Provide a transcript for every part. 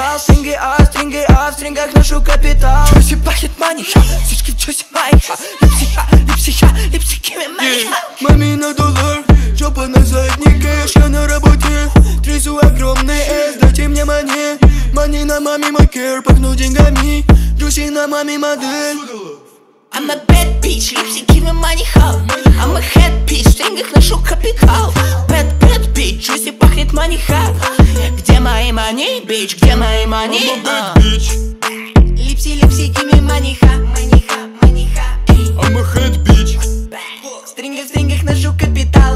капитал. Стринги а, в стрингах ношу капитал. Джуси пахнет маниха, сучки в джуси майха. Липсихи маниха. Мамина доллар, жопа на заднике. Я на работе, трясу огромный эс. Дайте мне мани, мани на маме макер. Пахну деньгами, джуси на маме модель. I'm a bad bitch, липсики в маниха. I'm a head bitch, в стрингах ношу капитал. Bad bitch, джуси пахнет маниха. Где мои мани, bitch, где мои мани? I'm a bad bitch. Липси, give me маниха. I'm a head bitch. В стрингах ношу капитал.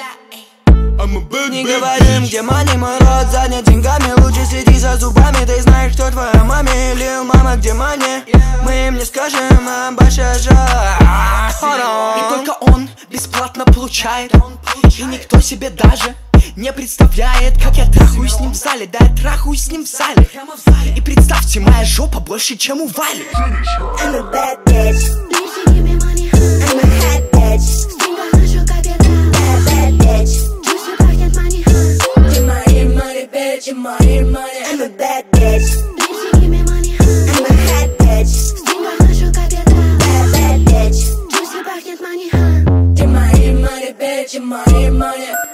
Не говорим, где мани, мой рот занят деньгами. Лучше следи за зубами, ты знаешь, кто твоя маме. Лил мама, где мани? Мы им не скажем, а большая жара. И только он бесплатно получает. И никто себе даже не представляет, как я трахаюсь с ним в зале. Да, я трахаюсь с ним в зале. И представьте, моя жопа больше, чем у Вали. I'm a bad bitch. I'm a head bitch. I'm a bad bitch. I'm a head bitch. Bad bitch. Juicy пахнет money, huh? Give my money, bitch, your money.